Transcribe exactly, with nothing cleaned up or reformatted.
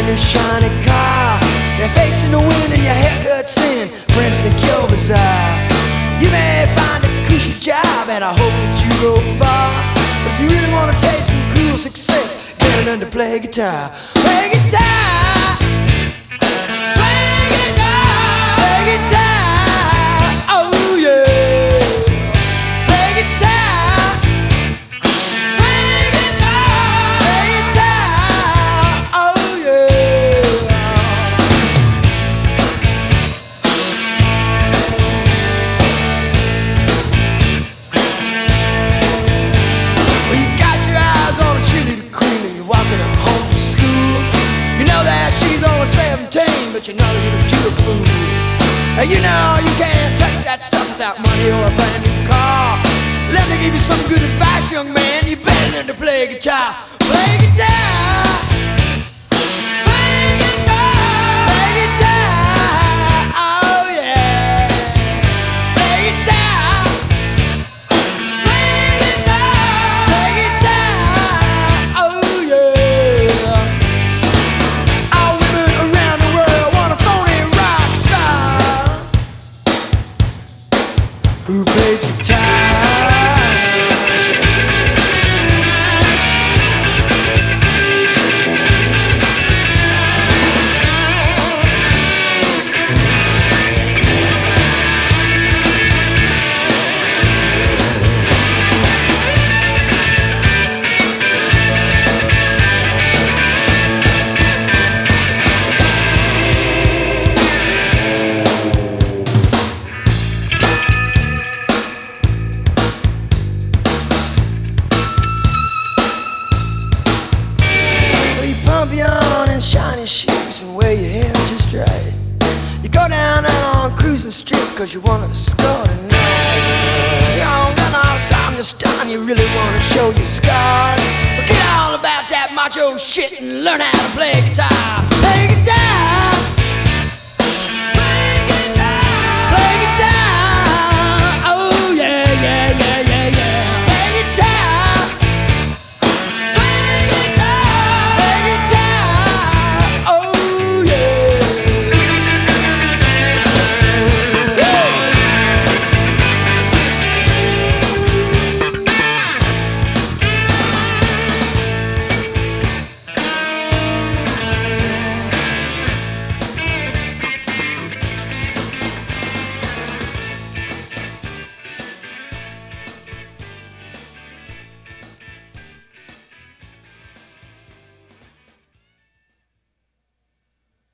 new shiny car. You're facing the wind and your haircut's in. Friends think you're bizarre. You may find a cushy job and I hope that you go far. But if you really want to taste some cool success, better learn to play guitar. Play guitar. Play guitar. Play guitar. Oh yeah. Play guitar. Play guitar. Play guitar. Oh yeah. Well, you got your eyes on a cheerleader queen and you're walking her home from school. You know that she's only seventeen, but you know that you're a beautiful fool. And you know you can't touch that stuff without money or a brand new car. Let me give you some good advice, young man. You better learn to play guitar. Play guitar. Play guitar. Play guitar. Oh yeah. Play guitar. Play guitar. Play guitar. Oh yeah. All women around the world want a phony rock star who plays guitar. Pump you on in shiny shoes and wear your hair just right. You go down out on Cruising Street cause you wanna score tonight. You don't got no time to stun, you really wanna show your scars. Forget all about that macho shit and learn how to play guitar. Play guitar.